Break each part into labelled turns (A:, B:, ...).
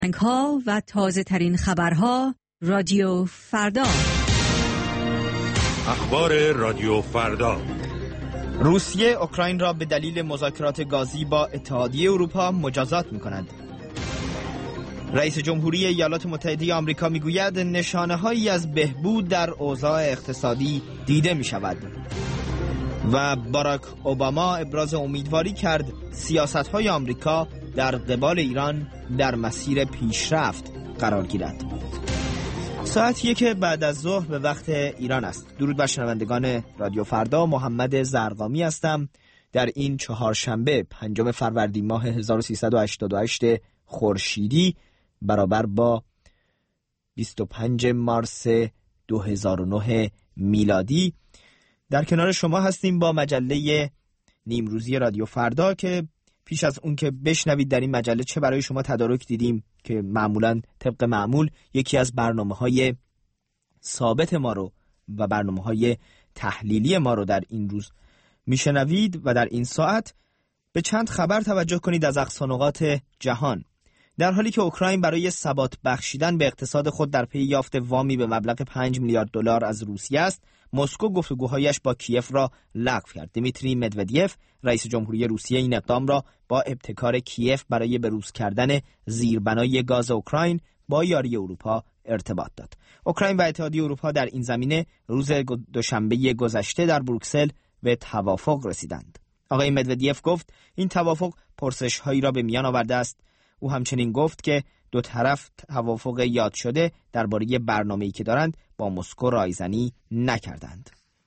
A: ها و تازه ترین خبرها رادیو فردا.
B: اخبار رادیو فردا.
C: روسیه اوکراین را به دلیل مذاکرات گازی با اتحادیه اروپا مجازات می‌کند. رئیس جمهوری ایالات متحده آمریکا میگوید نشانه‌هایی از بهبود در اوضاع اقتصادی دیده می‌شود. و باراک اوباما ابراز امیدواری کرد سیاست‌های آمریکا در قبال ایران در مسیر پیشرفت قرار گیرد. ساعت 1 بعد از ظهر به وقت ایران است. درود بر شنوندگان رادیو فردا، محمد زرقامی هستم. در این چهارشنبه 5 فروردین ماه 1388 خورشیدی برابر با 25 مارس 2009 میلادی در کنار شما هستیم با مجله نیمروزی رادیو فردا که پیش از اون که بشنوید در این مجله چه برای شما تدارک دیدیم که معمولاً طبق معمول یکی از برنامه‌های ثابت ما رو و برنامه‌های تحلیلی ما رو در این روز میشنوید و در این ساعت به چند خبر توجه کنید از اقصانقاط جهان. در حالی که اوکراین برای ثبات بخشیدن به اقتصاد خود در پی یافت وامی به مبلغ 5 میلیارد دلار از روسیه است، مسکو گفتگوهایش با کیف را لغو کرد. دیمیتری مدودیف رئیس جمهوری روسیه این اقدام را با ابتکار کیف برای بروز کردن زیربنای گاز اوکراین با یاری اروپا ارتباط داد. اوکراین و اتحادیه اروپا در این زمینه روز دوشنبه گذشته در بروکسل به توافق رسیدند. آقای مدودیف گفت این توافق پرسش‌هایی را به میان آورده است. او همچنین گفت که دو طرف توافق یاد شده درباره برنامه‌ای که دارند با مسکو رایزنی نکردند.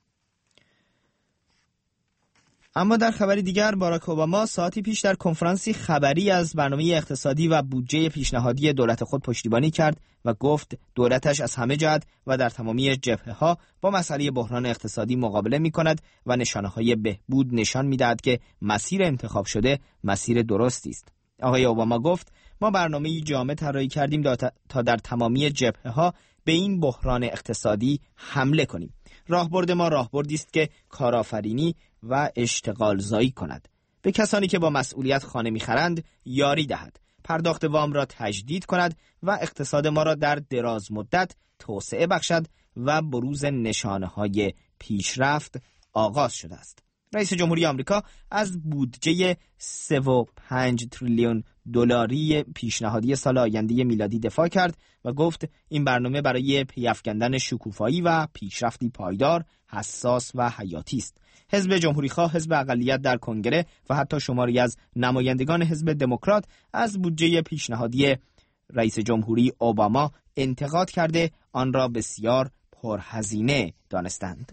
C: اما در خبری دیگر، باراک اوباما ساعتی پیش در کنفرانسی خبری از برنامه اقتصادی و بودجه پیشنهادی دولت خود پشتیبانی کرد و گفت دولتش از همه جهت و در تمامی جبهه‌ها با مسئله بحران اقتصادی مقابله می‌کند و نشانه‌های بهبود نشان می‌دهد که مسیر انتخاب شده مسیر درستی است. آقای اوباما گفت ما برنامه‌ای جامع طراحی کردیم تا در تمامی جبهه‌ها به این بحران اقتصادی حمله کنیم. راهبرد ما راهبردی است که کارآفرینی و اشتغال زایی کند، به کسانی که با مسئولیت خانه می‌خرند یاری دهد، پرداخت وام را تجدید کند و اقتصاد ما را در دراز مدت توسعه بخشد و بروز نشانه‌های پیشرفت آغاز شده است. رئیس جمهوری آمریکا از بودجه 3.5 تریلیون دلاری پیشنهادی سال آینده میلادی دفاع کرد و گفت این برنامه برای پی‌افکندن شکوفایی و پیشرفتی پایدار، حساس و حیاتی است. حزب جمهوری‌خواه، حزب اقلیت در کنگره و حتی شماری از نمایندگان حزب دموکرات از بودجه پیشنهادی رئیس جمهوری اوباما انتقاد کرده آن را بسیار پرهزینه دانستند.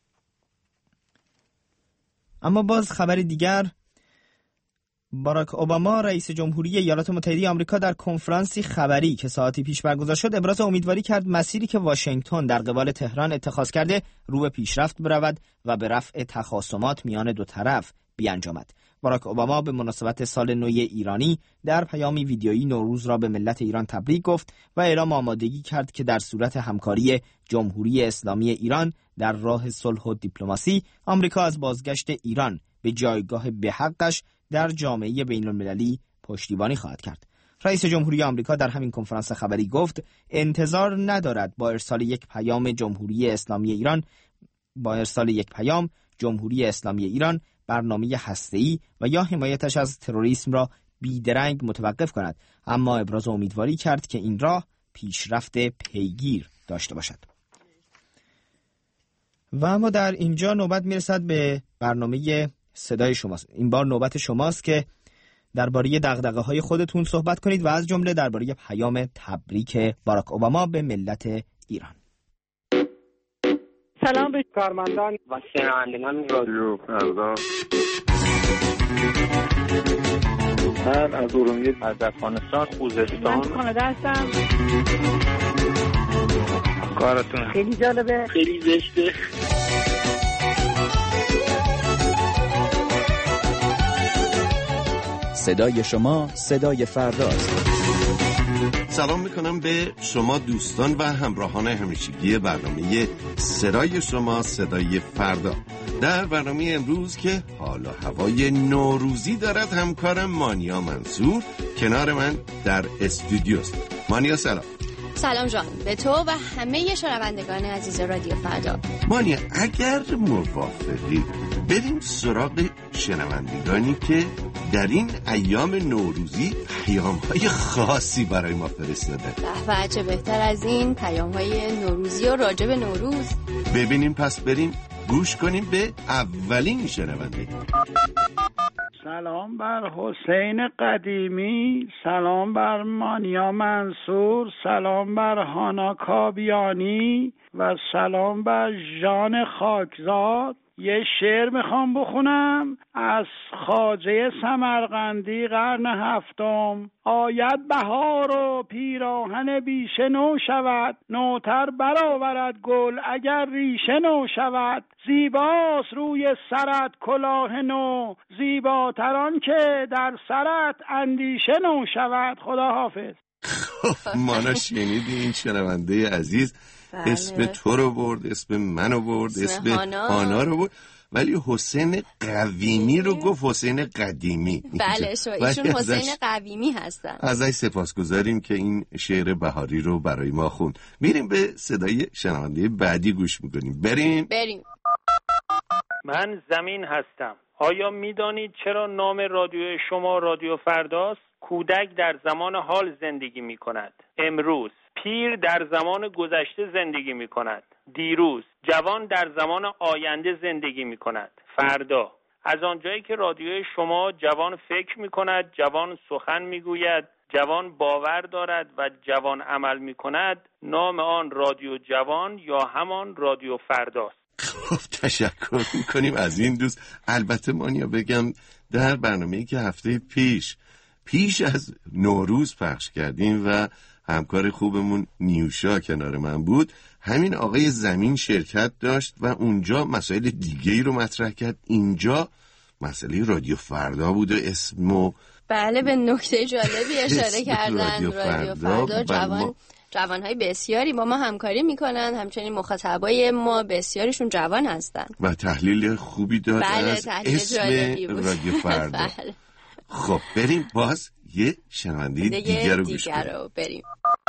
C: اما باز خبری دیگر، باراک اوباما رئیس جمهوری ایالات متحده آمریکا در کنفرانسی خبری که ساعتی پیش برگزار شد ابراز امیدواری کرد مسیری که واشنگتن در قبال تهران اتخاذ کرده رو به پیشرفت برود و به رفع تخاصمات میان دو طرف بیانجامد. باراک اوباما به مناسبت سال نو ایرانی در پیامی ویدیویی نوروز را به ملت ایران تبریک گفت و اعلام آمادگی کرد که در صورت همکاری جمهوری اسلامی ایران در راه صلح و دیپلماسی، آمریکا از بازگشت ایران به جایگاه بحقش در جامعه بین‌المللی پشتیبانی خواهد کرد. رئیس جمهوری آمریکا در همین کنفرانس خبری گفت انتظار ندارد با ارسال یک پیام جمهوری اسلامی ایران برنامه هسته‌ای و یا حمایتش از تروریسم را بیدرنگ متوقف کند، اما ابراز امیدواری کرد که این راه پیشرفت پیگیر داشته باشد. و اما در اینجا نوبت میرسد به برنامه صدای شماست. این بار نوبت شماست که درباره دغدغه‌های خودتون صحبت کنید و از جمله درباره پیام تبریک باراک اوباما به ملت ایران.
D: سلام به کارمندان و شنوندگان رادیو فردا.
E: من از ارومیه، از افغانستان، خوزستان،
D: من کانادا هستم.
E: کارتون
D: خیلی جالبه،
E: خیلی زشته.
F: صدای شما صدای فرداست.
B: سلام میکنم به شما دوستان و همراهان همیشگی برنامه صدای شما صدای فردا. در برنامه امروز که حال و هوای نوروزی دارد همکارم مانیا منصور کنار من در استودیوست. مانیا سلام.
G: سلام جان به تو و همه شنوندگان عزیز رادیو فردا.
B: مانیا اگر موافقی بریم سراغ شنوندگانی که در این ایام نوروزی پیام‌های خاصی برای ما فرستاده.
G: و چه بهتر از این پیام‌های نوروزی و راجع به نوروز.
B: ببینیم پس بریم گوش کنیم به اولین شنونده.
H: سلام بر حسین قدیمی، سلام بر مانیا منصور، سلام بر هانا کابیانی و سلام بر ژان خاکزاد. یه شعر میخوام بخونم از خواجه سمرقندی قرن هفتم. آید بهار و پیراهن بیشه نو شود، نوتر برآورد گل اگر ریشه نو شود. زیباست روی سرت کلاه نو، زیباتران که در سرت اندیشه نو شود. خدا حافظ.
B: خب مانا شنیدی این شنونده عزیز؟ بله. اسم تو رو برد، اسم منو برد، اسم هانا رو برد، ولی حسین قویمی رو گفت حسین قدیمی.
G: بله ایشون حسین قویمی هستن.
B: ازش سپاسگزاریم که این شعر بهاری رو برای ما خوند. میریم به صدای شنونده بعدی گوش میکنیم. بریم.
I: من زمین هستم. آیا میدانید چرا نام رادیو شما رادیو فرداست؟ کودک در زمان حال زندگی می کند. امروز. پیر در زمان گذشته زندگی می کند. دیروز. جوان در زمان آینده زندگی می کند. فردا. از آنجایی که رادیوی شما جوان فکر می کند، جوان سخن می گوید، جوان باور دارد و جوان عمل می کند، نام آن رادیو جوان یا همان رادیو فرداست.
B: خب تشکر میکنیم از این دوست. البته مانیا بگم در برنامه‌ای که هفته پیش از نوروز پخش کردیم و همکار خوبمون نیوشا کنار من بود، همین آقای زمین شرکت داشت و اونجا مسائل دیگه‌ای رو مطرح کرد. اینجا مسئله رادیو فردا بود و اسمو
G: بله به نکته جالبی اشاره کردن. رادیو فردا جوانهای بسیاری با ما همکاری میکنن، همچنین مخاطبای ما بسیاریشون جوان هستن
B: و تحلیل خوبی داد از اسم رادیو فردا.
G: بله.
B: خب بریم باز یه شنونده دیگر رو گوش کنیم.
G: بریم.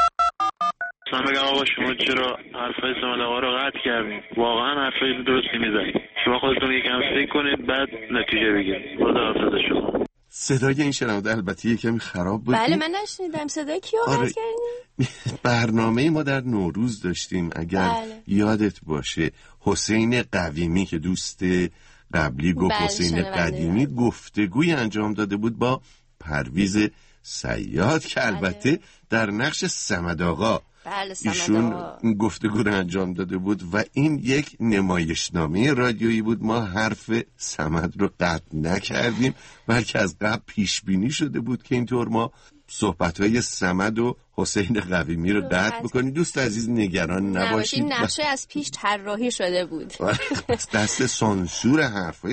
E: من بگم آقا شما چرا حرفای سامان آقا رو قطع کردیم؟ واقعا حرفای درستی میزنید. شما خودتون یکم فکر کنید بعد نتیجه بگیرید. خدا حافظ شما.
B: صدای این شنونده البته یکمی خراب بود.
G: بله من نشنیدم صدای کیو قطع کردیم؟
B: برنامه ما در نوروز داشتیم اگر یادت باشه. حسین قویمی که دوست قبلی گفت حسین قدیمی گفتگوی انجام داده بود با پرویز صیاد که البته در نقش صمد آقا ایشون گفتگو رو انجام داده بود و این یک نمایشنامه رادیویی بود. ما حرف صمد رو قطع نکردیم بلکه از قبل پیش بینی شده بود که اینطور ما صحبت‌های صمد و حسین قویمی رو قطع بکنید. دوست عزیز نگران نباشید،
G: این نقشه از پیش طراحی شده بود.
B: دست سانسور حرفای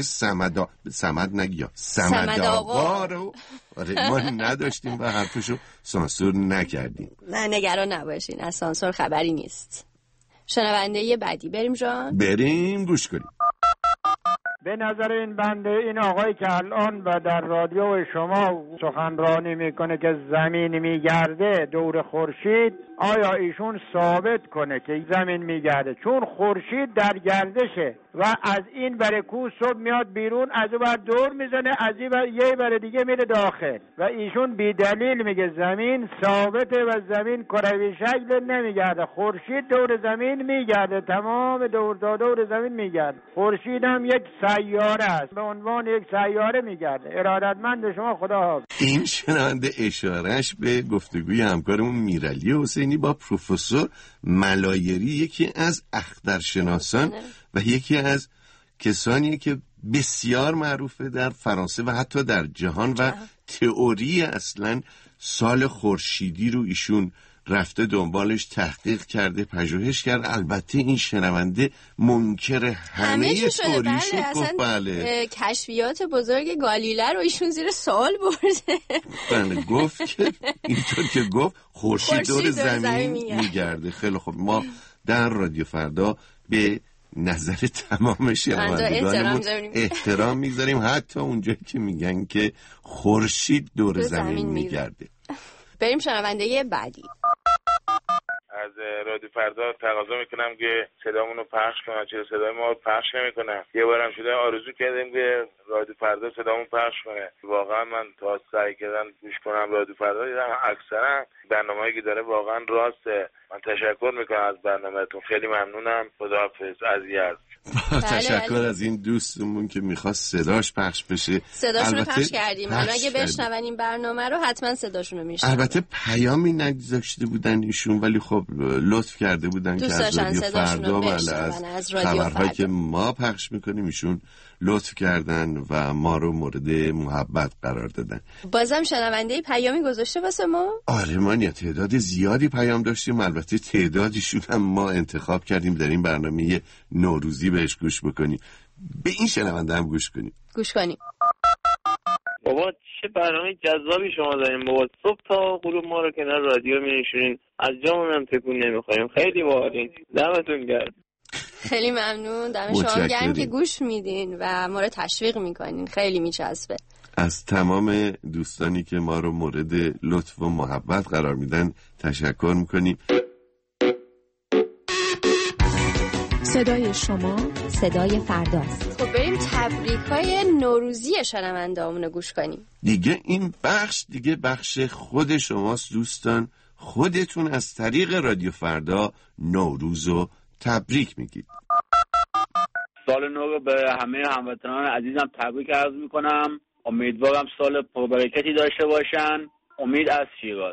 B: صمد آقا رو ما نداشتیم و حرفشو سانسور نکردیم.
G: نه نگران نباشین، از سانسور خبری نیست. شنونده بعدی بریم جان.
B: بریم گوش کنیم.
H: به نظر این بنده این آقایی که الان و در رادیو شما سخنرانی میکنه که زمین میگرده دور خورشید، آیا ایشون ثابت کنه که زمین میگرده؟ چون خورشید در گردشه و از این بر کوه صبح میاد بیرون، از اون بر دور میزنه، از این بر یه بر دیگه میره داخل و ایشون بی دلیل میگه زمین ثابته و زمین کروی شکل نمیگرده. خورشید دور زمین میگرده، تمام دور زمین میگرده. خورشید هم یک سیاره است، به عنوان یک سیاره میگرده. ارادتمند شما، خدا حافظ.
B: این شنونده اشارهش به گفتگوی همکارمون میرعلی حسینی با پروفسور ملایری، یکی از اخترشناسان و یکی از کسانی که بسیار معروفه در فرانسه و حتی در جهان و تئوری اصلا سال خورشیدی رو ایشون رفته دنبالش، تحقیق کرده، پژوهش کرد. البته این شنونده منکر همه تئوری شد.
G: بله کشفیات بزرگ گالیله رو ایشون زیر سوال برده.
B: بله گفت که اینطور که گفت خورشید دور زمین میگرده. خیلی خوب، ما در رادیو فردا به نظر تمام شنوندگانمون احترام میذاریم، حتی اونجایی که میگن که خورشید دور زمین میگرده.
G: بریم شنونده بعدی.
E: از رادیو فردا تقاضا میکنم که صدامونو پخش کنن، چرا صدای ما پخش نمیکنن. یه بارم شده آرزو کردیم که رادیو فردا صدامون پخش کنه. واقعا من تا سعی کردم گوش کنم رادیو فردا، دیدم اکثرا برنامه‌ای که داره واقعا راسته. من تشکر میکنم از برنامه‌تون، خیلی ممنونم. خداحافظ. از یزد.
B: تشکر از این دوستمون که میخواست صداش پخش بشه.
G: صداشونو پخش کردیم. الان اگه بشنون این برنامه رو حتما صداشونو میشنون.
B: البته پیامی نگذاشته بودن ایشون، ولی خب لطف کرده بودن که از رادیو فردا و از خبرهایی که ما پخش میکنیم ایشون لطف کردن و ما رو مورد محبت قرار دادن.
G: بازم شنونده پیامی گذاشته واسه ما؟
B: آره مانیا، تعداد زیادی پیام داشتیم. البته تعدادیشون هم ما انتخاب کردیم در این برنامه نوروزی بهش گوش بکنیم. به این شنونده هم گوش کنیم.
D: بابا چه برنامه جذابی شما دارین بابا. صبح تا غروب ما رو کنار رادیو می‌نشونین، از جامون هم تکون نمی‌خوریم. خیلی باحالین. دمتون گرم.
G: خیلی ممنون. دم شما گرم که گوش میدین و ما رو تشویق میکنین. خیلی میچسبه.
B: از تمام دوستانی که ما رو مورد لطف و محبت قرار میدن تشکر میکنیم.
A: صدای شما صدای فرداست.
G: خب بریم تبریک‌های نوروزی شنونده‌هامون رو گوش کنیم.
B: دیگه این بخش خود شماست دوستان. خودتون از طریق رادیو فردا نوروز رو تبریک میگید.
D: سال نو رو به همه هموطنان عزیزم تبریک عرض میکنم. امیدوارم سال پربرکتی داشته باشن. امید از شیراز.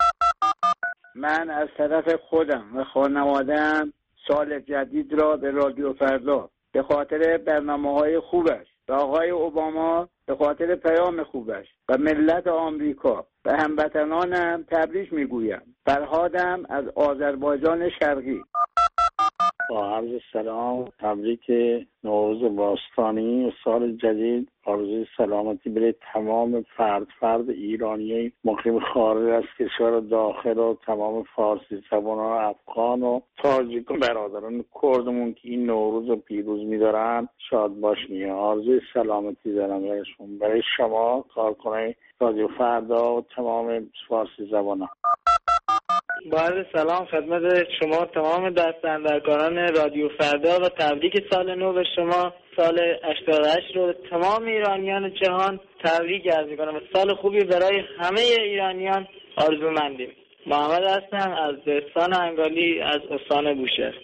H: من از طرف خودم و خانواده‌ام سال جدید را به رادیو فردا به خاطر برنامه‌های خوبش و آقای اوباما به خاطر پیام خوبش و ملت آمریکا و هموطنانم تبریک میگویم. فرهادم از آذربایجان شرقی.
J: با عرض سلام، تبریک نوروز باستانی و سال جدید. آرزوی سلامتی برای تمام فرد ایرانی مقیم خارج از کشور داخل و تمام فارسی زبانان افغان و تاجیک و برادران کردمون که این نوروز رو پیروز می‌دارن شاد باشین. آرزوی سلامتی دارم برایشون، برای شما کارکنان رادیو فردا و تمام فارسی زبانان.
D: با عرض سلام خدمت شما تمام دستاندرکاران رادیو فردا و تبریک سال نو به شما. سال 88 رو تمام ایرانیان جهان تبریک عرض می‌کنم. سال خوبی برای همه ایرانیان آرزومندیم. محمد هستم از دهستان انگالی از استان بوشهر.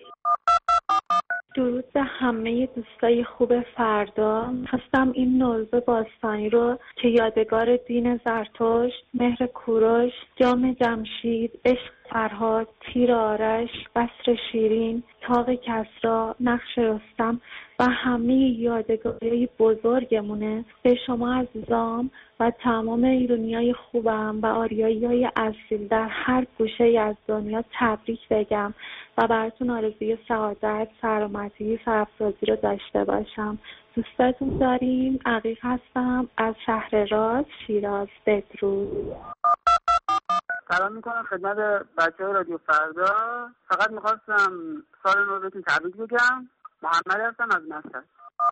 K: درود به همه دوستای خوب فردا. خواستم این نوروز باستانی رو که یادگار دین زرتشت، مهر کوروش، جام جمشید، عشق فرهاد، تیر آرش، قصر شیرین، طاق کسری، نقش رستم و همه یادگاری بزرگمونه به شما عزیزام و تمام ایرانیای خوبم و آریایی‌های اصیل در هر گوشه از دنیا تبریک بگم و براتون آرزوی سعادت، سلامتی، سرافرازی رو داشته باشم. دوستتون داریم. عقیق هستم از شهر راز، شیراز. بدرود.
L: سلام میکنم خدمت بچه‌های رادیو فردا. فقط میخواستم سال نو بهتون تبریک بگم. محمد هستم از مصر.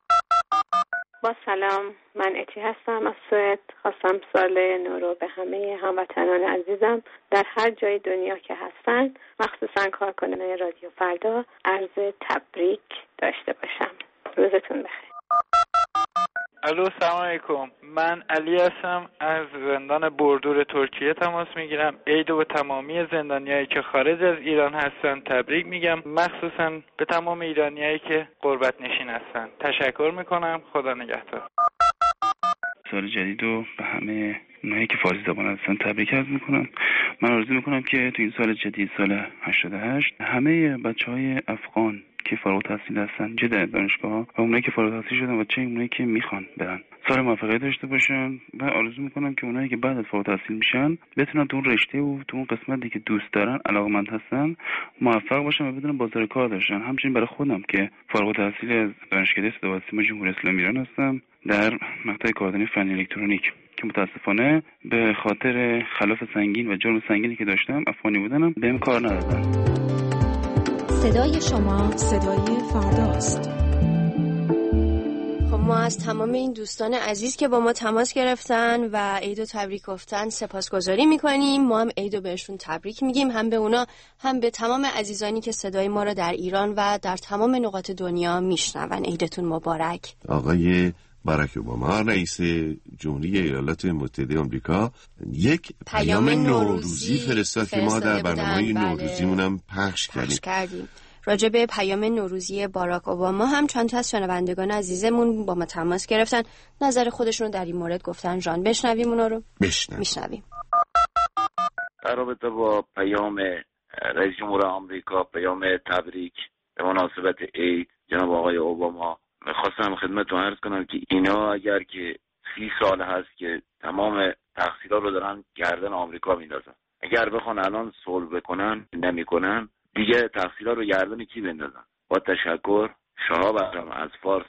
M: با سلام، من اتی هستم از سوئد. خواستم سال نو رو به همه هموطنان عزیزم در هر جای دنیا که هستن، مخصوصا کارکنان رادیو فردا، عرض تبریک داشته باشم. روزتون بخیر.
I: الو، سلام علیکم. من علی هستم از زندان بردور ترکیه تماس میگیرم. عید و تمامی زندانیایی که خارج از ایران هستن تبریک میگم، مخصوصا به تمام ایرانیایی که غربت نشین هستن. تشکر میکنم. خدا نگهدار.
N: سال جدید رو به همه اونایی که فارسی زبان هستن تبریک عرض میکنم. من آرزو میکنم که تو این سال جدید، سال 88، همه بچهای افغان که فارغ التحصیل هستن، چه در دانشگاه‌ها و اونایی که فارغ التحصیل شدن و چه اونایی که میخوان برن، سال موفقیت داشته باشن. و آرزو میکنم که اونایی که بعد از فارغ التحصیل میشن بتونن تو اون رشته و تو اون قسمتی که دوست دارن، علاقه‌مند هستن، موفق باشن و بدون بازار کار داشتن. همچنین برای خودم که فارغ التحصیل از دانشکده صدا و سیما جمهوری اسلامی ایران هستم در مقطع کارآموزی فنی الکترونیک که متاسفانه به خاطر خلاف سنگین و جرم سنگینی که داشتم، افغانی بودنم، بهم کار ندادن.
A: صدای شما صدای فرداست.
G: ما از تمام این دوستان عزیز که با ما تماس گرفتن و عید و تبریک گفتن سپاسگزاری میکنیم. ما هم عید و بهشون تبریک میگیم، هم به اونا هم به تمام عزیزانی که صدای ما رو در ایران و در تمام نقاط دنیا میشنون. عیدتون مبارک.
B: آقای باراک اوباما رئیس جمهوری ایالات متحده آمریکا یک پیام نوروزی فرستاد که ما در برنامه نوروزیمون هم پخش کردیم.
G: راجع به پیام نوروزی باراک اوباما هم چند تا از شنوندگان عزیزمون با ما تماس گرفتن، نظر خودشون رو در این مورد گفتن. جان بشنویم اونا رو. میشنویم.
O: در رابطه با پیام رئیس جمهور آمریکا، پیام تبریک به مناسبت عید جناب آقای اوباما، می‌خواستم خدمتتون عرض کنم که اینا اگر که 30 سال هست که تمام تقصیرها رو دارن گردن آمریکا میندازن، اگر بخوان الان صلح بکنن نمیکنن، دیگه تقصیرها رو گردن کی بندازن؟ با تشکر، شهاب از فارس.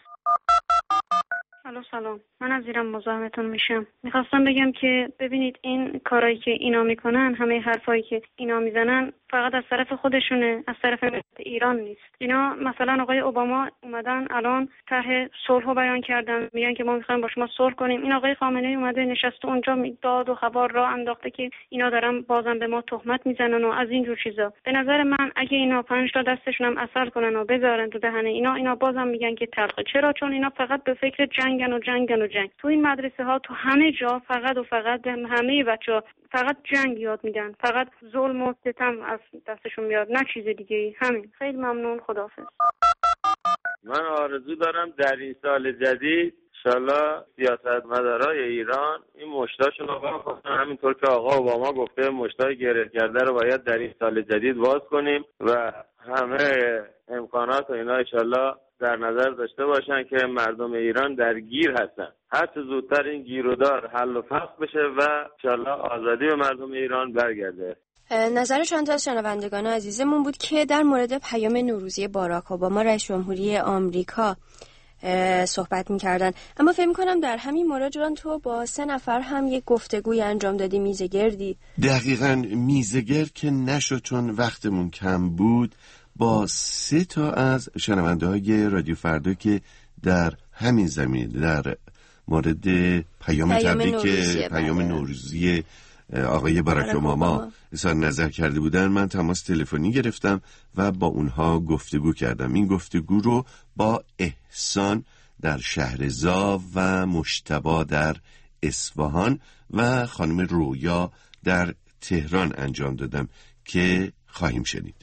P: سلام، من از ایران مزاحمتون میشم. میخواستم بگم که ببینید این کارایی که اینا میکنن، همه حرفایی که اینا میزنن فقط از طرف خودشونه، از طرف ایران نیست. اینا مثلا آقای اوباما اومدن الان طرح صلحو بیان کردن، میگن که ما میخوایم با شما صلح کنیم. این آقای خامنه‌ای اومده نشسته اونجا داد و خبر را انداخته که اینا دارن بازم به ما تهمت میزنن و از این جور چیزا. به نظر من اگه اینا 5 تا دستشون هم عسل کنن و بذارن تو دهن اینا بازم میگن که تلخه. چرا؟ چون اینا فقط به فکر جنگ. تو این مدرسه ها، تو همه جا فقط به همه بچه‌ها فقط جنگ یاد میدن، فقط ظلم و ستم از دستشون میاد، نه چیز دیگه. همین. خیلی ممنون، خداحافظ.
E: من آرزو دارم در این سال جدید انشالله سیاستمدارای ایران این مشتاشون رو بکنن، همینطور که آقا اوباما گفته مشتای گره کرده رو باید در این سال جدید باز کنیم و همه امکانات و اینا انشالله در نظر داشته باشن که مردم ایران درگیر هستن. هر چه زودتر این گیرودار حل و فصل بشه و انشالله آزادی به مردم ایران برگرده.
G: نظر چند تا از شنوندگان عزیزمون بود که در مورد پیام نوروزی باراک اوباما رئیس جمهوری آمریکا صحبت می‌کردن. اما فکر می‌کنم در همین مورد جان تو با 3 نفر هم یک گفتگوی انجام دادی، میزگردی.
B: دقیقاً میزگرد که نشد چون وقتمون کم بود، با 3 تا از شنونده‌های رادیو فردا که در همین زمینه در مورد پیام تبریک پیام نوروزی آقای باراک اوباما اظهار نظر کرده بودن، من تماس تلفنی گرفتم و با اونها گفتگو کردم. این گفتگو رو با احسان در شهرزا و مجتبی در اصفهان و خانم رویا در تهران انجام دادم که خواهیم شنید.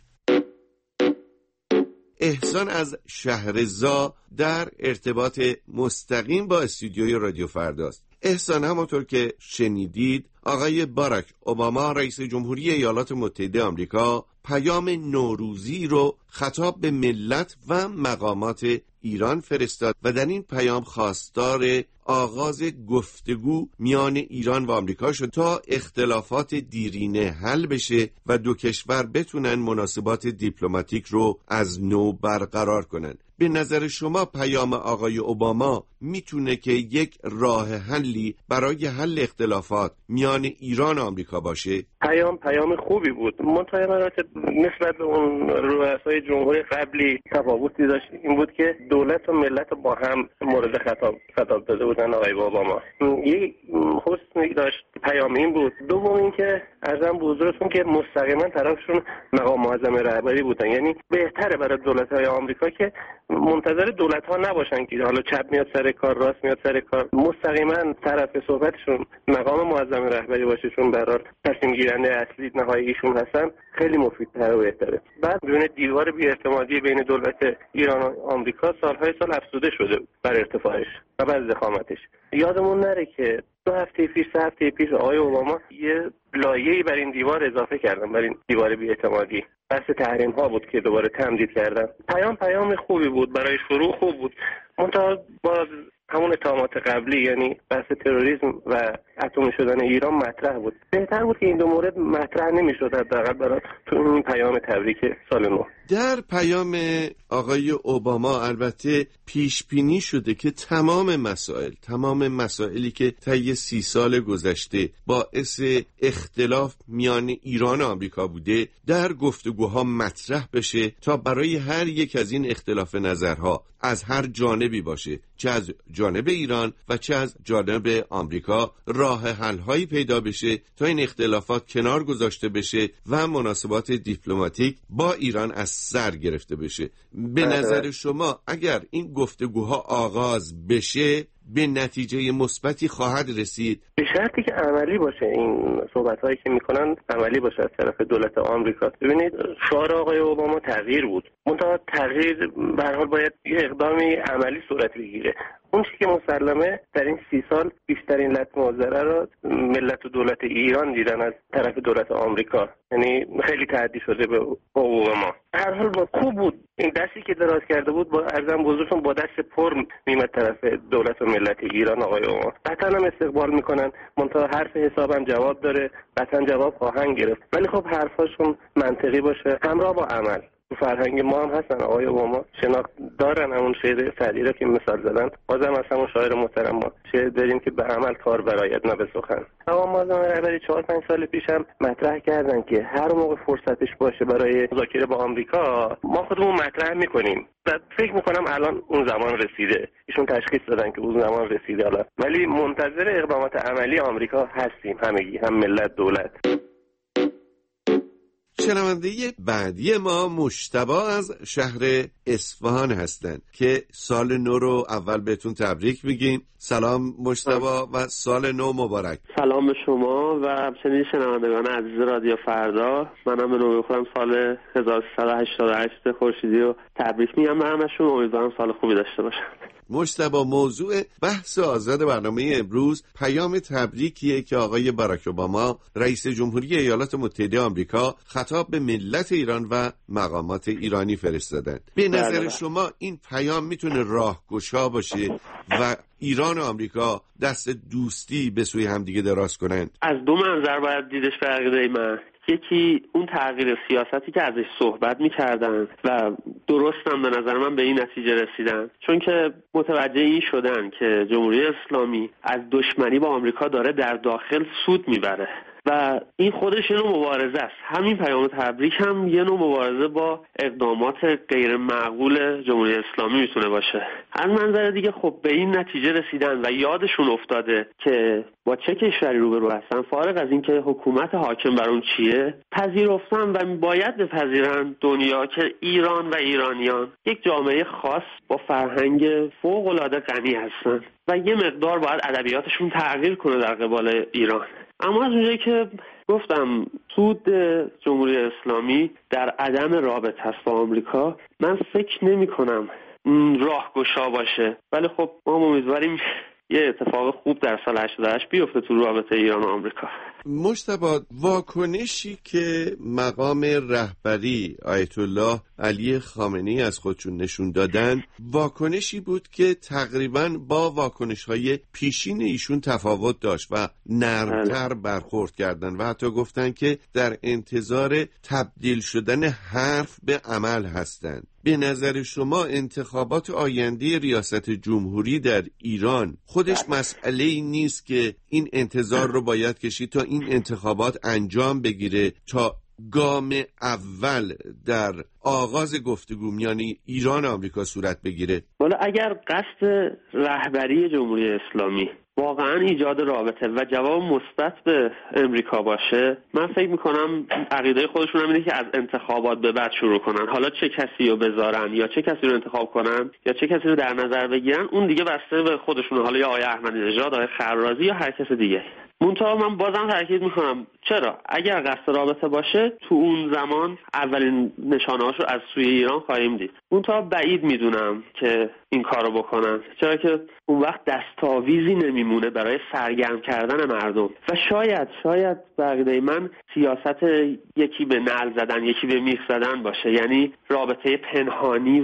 B: احسان از شهرزا در ارتباط مستقیم با استودیوی رادیو فرداست. احسان، همونطور که شنیدید آقای باراک اوباما رئیس جمهوری ایالات متحده آمریکا پیام نوروزی رو خطاب به ملت و مقامات ایران فرستاد و در این پیام خواستار آغاز گفتگو میان ایران و آمریکا شد تا اختلافات دیرینه حل بشه و دو کشور بتونن مناسبات دیپلماتیک رو از نو برقرار کنن. به نظر شما پیام آقای اوباما میتونه که یک راه حلی برای حل اختلافات میان ایران و آمریکا باشه؟
Q: پیام خوبی بود. منتها نسبت به اون رؤسای جمهوری قبلی تفاوتی داشت، این بود که دولت و ملت با هم مورد خطاب داده بودن آقای اوباما. یک حسنی داشت پیام این بود. دوم این که عرضم به حضورتون که مستقیما طرفشون مقام معظم رهبری بودن، یعنی بهتره برای دولت‌های آمریکا که منتظر دولت‌ها نباشن که حالا چپ میاد سر کار راست میاد سر کار، مستقیما طرف صحبتشون مقام معظم رهبری باشه، چون برای تصمیم گیرنده اصلی نهاییشون هستن. خیلی مفیدتر و بهتره. بعد بدون دیوار بی‌اعتمادی بین دولت ایران و آمریکا سالهای سال افزوده شده بر ارتفاعش و بر ضخامتش. یادمون نره که 2 هفته پیش 3 هفته پیش آقای اوباما یه لایه‌ای بر این دیوار اضافه کردن، بر این دیوار بی‌اعتمادی. بحث تحریم ها بود که دوباره تمدید کردن. پیام خوبی بود، برای شروع خوب بود. منتها باز همون اتهامات قبلی، یعنی بحث تروریسم و اتمی شدن ایران مطرح بود. بهتر بود که این دو مورد مطرح نمی‌شد حداقل برای تو این پیام تبریک سال نو.
B: در پیام آقای اوباما البته پیش بینی شده که تمام مسائلی که طی 30 سال گذشته باعث اختلاف میان ایران و آمریکا بوده در گفتگوها مطرح بشه تا برای هر یک از این اختلاف نظرها از هر جانبی باشه، چه از جانب ایران و چه از جانب آمریکا، راه حل‌هایی پیدا بشه تا این اختلافات کنار گذاشته بشه و مناسبات دیپلماتیک با ایران از سر گرفته بشه. به نظر شما اگر این گفتگوها آغاز بشه به نتیجه مثبتی خواهد رسید؟ به
Q: شرطی که عملی باشه، این صحبت‌هایی که میکنن عملی باشه از طرف دولت آمریکا. ببینید شعار آقای اوباما تغییر بود، منتها تغییر به هر حال باید یه اقدامی عملی صورت بگیره. اون چیزی که مسلمه در این 30 سال بیشترین لطمه و ضرر را ملت و دولت ایران دیدن از طرف دولت آمریکا، یعنی خیلی تعدی شده به اوباما. هر حال خوب بود این دستی که دراز کرده بود، با ارزم بزرگتون با دست پر میمد طرف دولت و ملت ایران. آقای اوباما قطعا هم استقبال میکنن، منتها حرف حسابم جواب داره، قطعا جواب خواهند گرفت، ولی خب حرفاشون منطقی باشه همراه با عمل. تو فرهنگ ما هم هستن آقای اوباما، شناخت دارن همون شعر سعدی را که مثال زدن. بازم از همون شاعر محترم ما شعر داریم که به عمل کار برآید نه به سخن. اما رهبری 4-5 سال پیش هم مطرح کردن که هر موقع فرصتش باشه برای مذاکره با آمریکا ما خودمون مطرح میکنیم. فکر میکنم الان اون زمان رسیده، ایشون تشخیص دادن که اون زمان رسیده حالا، ولی منتظر اقدامات عملی آمریکا هستیم همگی، هم ملت دولت.
B: شنونده بعدی ما مجتبی از شهر اصفهان هستند که سال نو رو اول بهتون تبریک میگیم. سلام مجتبی و سال نو مبارک.
R: سلام به شما و همچنین شنوندگان عزیز رادیو فردا. منم به نوبه خودم سال 1388 خورشیدی رو تبریک میگم به همشون. امیدوارم سال خوبی داشته باشن.
B: مجتبی، موضوع بحث آزاد برنامه امروز پیام تبریکیه که آقای باراک اوباما رئیس جمهوری ایالات متحده آمریکا خطاب به ملت ایران و مقامات ایرانی فرستادن. به نظر شما این پیام میتونه راهگشا باشه و ایران و آمریکا دست دوستی به سوی همدیگه دراز کنند؟
R: از دو منظر باید دیدش به عقیده من. یکی اون تغییر سیاستی که ازش صحبت می‌کردن و درستم به نظر من به این نتیجه رسیدن، چون که متوجه این شدن که جمهوری اسلامی از دشمنی با آمریکا داره در داخل سود میبره و این خودش یه نوع مبارزه است. همین پیام تبریک هم یه نوع مبارزه با اقدامات غیر معقول جمهوری اسلامی میتونه باشه. از منظر دیگه خب به این نتیجه رسیدن و یادشون افتاده که با چه کشوری روبرو هستن، فارغ از اینکه حکومت حاکم بر اون چیه، پذیرفتن و باید بپذیرن دنیا که ایران و ایرانیان یک جامعه خاص با فرهنگ فوق‌العاده غنی هستن و یه مقدار باید ادبیاتشون تغییر کنه در قبال ایران. اما از اونجایی که گفتم سود جمهوری اسلامی در عدم رابطه است با آمریکا، من فکر نمی کنم راهگشا باشه، ولی خب ما امیدواریم یه اتفاق خوب در سال 88 بیفته تو رابطه ایران و آمریکا.
B: مجتبی، واکنشی که مقام رهبری آیت الله علی خامنه‌ای از خودشون نشون دادن واکنشی بود که تقریباً با واکنش‌های پیشین ایشون تفاوت داشت و نرمتر برخورد کردن و حتی گفتن که در انتظار تبدیل شدن حرف به عمل هستند. به نظر شما انتخابات آینده ریاست جمهوری در ایران خودش مسئله‌ای نیست که این انتظار رو باید کشید تا این انتخابات انجام بگیره تا گام اول در آغاز گفتگو میان ایران و آمریکا صورت بگیره؟
R: والا اگر قصد رهبری جمهوری اسلامی واقعا ایجاد رابطه و جواب مثبت به امریکا باشه، من فکر میکنم عقیده خودشون هم اینه که از انتخابات به بعد شروع کنن. حالا چه کسی رو بذارن یا چه کسی رو انتخاب کنن یا چه کسی رو در نظر بگیرن، اون دیگه بسته به خودشونه، حالا یا آقای احمدی نژاد، آقای خرازی یا هر کس دیگه. منتها من بازم تاکید میکنم چرا اگر قصد رابطه باشه تو اون زمان اولین نشانه‌هاشو از سوی ایران خواهیم دید. منتها بعید میدونم که این کارو بکنن، چرا که اون وقت دستاویزی نمیمونه برای سرگرم کردن مردم و شاید بقیده من سیاست یکی به نعل زدن یکی به میخ زدن باشه، یعنی رابطه پنهانی و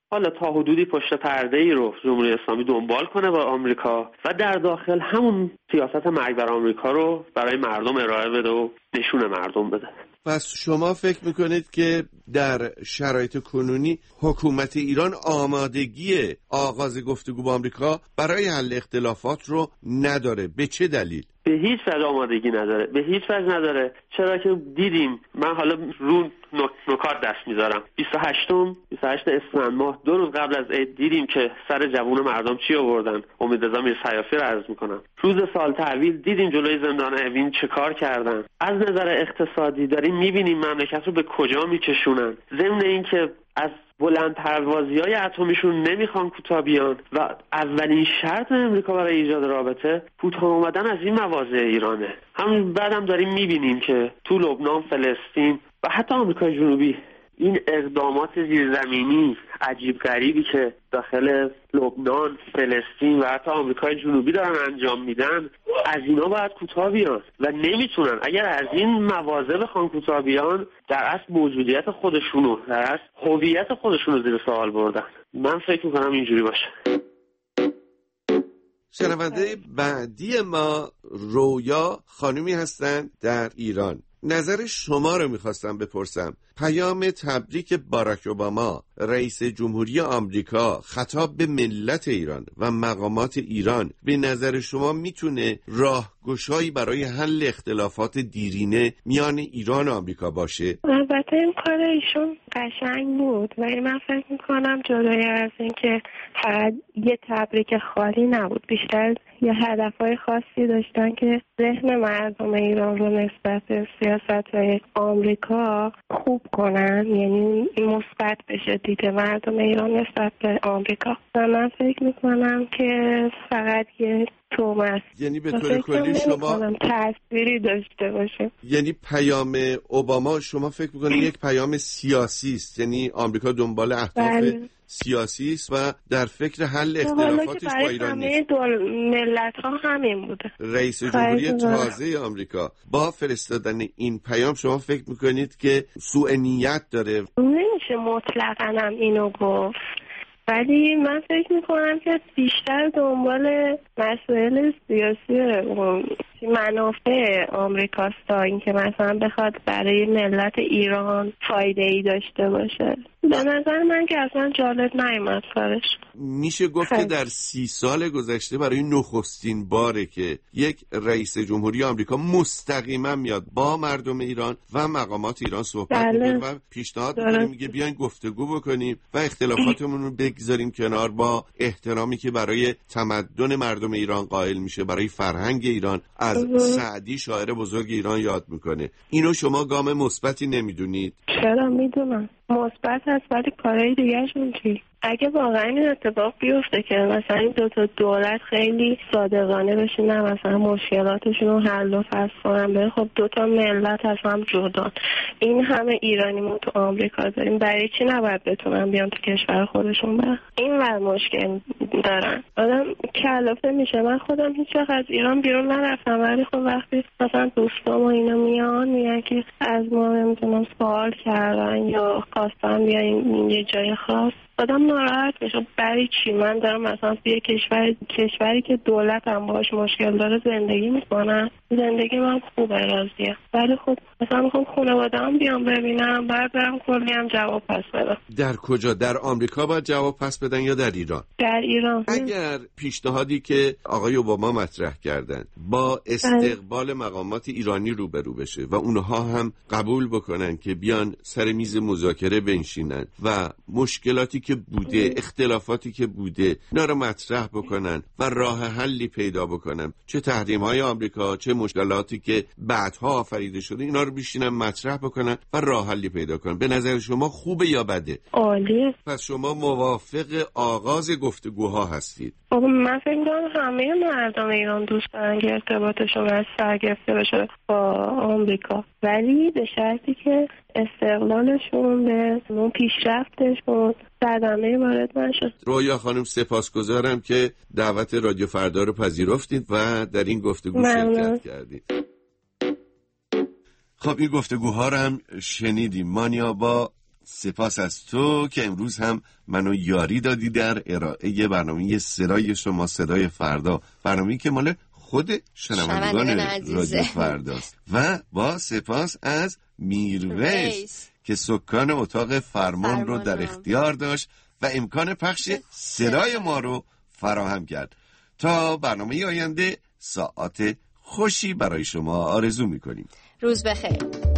R: حالا تا حدودی پشت پرده ای رو جمهوری اسلامی دنبال کنه با آمریکا و در داخل همون سیاست مرگ بر آمریکا رو برای مردم ارائه بده و نشون مردم بده.
B: پس شما فکر میکنید که در شرایط کنونی حکومت ایران آمادگی آغاز گفتگو با آمریکا برای حل اختلافات رو نداره؟ به چه دلیل؟
R: به هیچ وجه آمادگی نداره، به هیچ وجه نداره. چرا که دیدیم، من حالا رو نکات دست میذارم، 28 اسفند ماه 2 روز قبل از عید دیدیم که سر جوون مردم چی آوردن. امیدرضا میرسیافی رو عرض میکنم. روز سال تحویل دیدیم جلوی زندان اوین چه کار کردن. از نظر اقتصادی داریم میبینیم مملکت رو به کجا میکشونن. ضمن این که از بلند پروازی‌های اتمیشون نمیخوان کوتاه بیان و اولین شرط امریکا برای ایجاد رابطه کوتاه اومدن از این مواضع ایرانه. همین بعدم داریم میبینیم که تو لبنان، فلسطین و حتی آمریکای جنوبی این اقدامات زیرزمینی عجیب غریبی که داخل لبنان، فلسطین و حتی آمریکای جنوبی دارن انجام میدن، از اینا باید کوتاه بیان و نمیتونن. اگر از این مواضع بخوان کوتاه بیان، در اصل موجودیت خودشونو، در اصل هویت خودشونو زیر سوال بردن. من فکر میکنم اینجوری باشه.
B: شنونده بعدی ما رویا خانومی هستند در ایران. نظر شما رو میخواستم بپرسم. پیام تبریک باراک اوباما رئیس جمهوری آمریکا خطاب به ملت ایران و مقامات ایران به نظر شما میتونه راهگشایی برای حل اختلافات دیرینه میان ایران و آمریکا باشه؟
K: البته این کار ایشون قشنگ بود ولی من فکر میکنم جدای از این که فقط یه تبریک خالی نبود، بیشتر یه هدفهای خاصی داشتن که ذهن مردم ایران رو نسبت به سیاست‌های آمریکا خوب کنن، یعنی مثبت بشه دید مردم ایران نسبت به آمریکا. و من فکر میکنم که فقط یه توماس،
B: یعنی به طور کلی شما
K: تأثیری داشته باشه.
B: یعنی پیام اوباما شما فکر میکنید یک پیام سیاسی است، یعنی آمریکا دنبال اهداف سیاسی است و در فکر حل اختلافاتش با ایران نیست.
K: همه ملت‌ها همین بوده.
B: رئیس جمهوری تازه آمریکا با فرستادن این پیام شما فکر میکنید که سوء نیت داره؟
K: نمیشه مطلقاً هم اینو گفت، ولی من فکر میکنم که بیشتر دنبال مسائل سیاسی منافع آمریکاست تا اینکه مثلا بخواد برای ملت ایران فایده ای داشته باشه. به نظر من که اصلا جالب نیامد کارش.
B: میشه گفت که در 30 سال گذشته برای نخستین باره که یک رئیس جمهوری آمریکا مستقیما میاد با مردم ایران و مقامات ایران صحبت میکنه و پیشنهاد میکنه، میگه بیاین گفتگو بکنیم و اختلافاتمون رو بگذاریم کنار با احترامی که برای تمدن مردم ایران قائل میشه، برای فرهنگ ایران. از سعدی شاعر بزرگ ایران یاد میکنه. اینو شما گام مثبتی نمیدونید؟
K: چرا میدونم مثبت هست، ولی کارهای دیگه‌شون چی؟ اگه واقعا این اتفاق بیفته که مثلا این دو تا دولت خیلی صادقانه بشینن مثلا مشکلاتشون رو حل و فصل کنن، بره خب دو تا ملت از هم جدا، این همه ایرانی ما تو آمریکا داریم، برای چی نباید بتونن بیان تو کشور خودشون برن؟ این ور مشکل دارن، آدم کلافه میشه. من خودم هیچ وقت از ایران بیرون نرفتم، ولی خب وقتی مثلا دوستام و اینا میان که از ما نمیدونم سوال کردن یا خواستن بیاین یه جای خاص، آدم ناراحت میشه. برای چی من دارم مثلا توی کشوری که دولت هم باهاش مشکل داره زندگی میکنم، زندگی من خوبه، راضیه، ولی خب مثلا میخوام خانواده‌ام بیام ببینم، بعد برم کلی هم جواب پس بدم.
B: در کجا؟ در آمریکا باید جواب پس بدن یا در ایران؟
K: در ایران.
B: اگر پیشنهادی که آقای اوباما مطرح کردن با استقبال مقامات ایرانی روبرو بشه و اونها هم قبول بکنن که بیان سر میز مذاکره بنشینن و مشکلاتی که بوده، اختلافاتی که بوده، اینا رو مطرح بکنن و راه حلی پیدا بکنن، چه تحریم‌های آمریکا چه مشکلاتی که بعدها آفریده شده، اینا رو بیشینن مطرح بکنن و راه حلی پیدا کنن. به نظر شما خوبه یا بده؟
K: عالیه.
B: پس شما موافق آغاز گفتگوها هستید؟
K: من فکر می‌کنم همه مردم ایران دوست دارن که ارتباطشون از سر گرفته بشه با آمریکا، ولی به شرطی که استقلالشون به اون پیشرفتشون صدمه وارد نشه.
B: رویا خانم سپاسگزارم که دعوت رادیو فردا رو پذیرفتید و در این گفتگو شرکت کردید. خب این گفتگوها رو هم شنیدیم. مانیا، با سپاس از تو که امروز هم منو یاری دادی در ارائه برنامه صدای شما صدای فردا، برنامه‌ای که مال خود شنوندگان رادیو فرداست. و با سپاس از میرویس که سکان اتاق فرمان رو در اختیار داشت و امکان پخش صدای ما رو فراهم کرد. تا برنامه آینده ساعت خوشی برای شما آرزو میکنیم.
G: روز بخیر.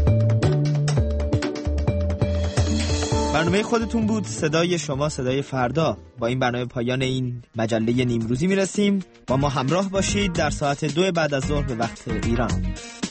C: برنامه خودتون بود صدای شما صدای فردا. با این برنامه پایان این مجله نیمروزی میرسیم. با ما همراه باشید در ساعت 2 بعد از ظهر به وقت ایران.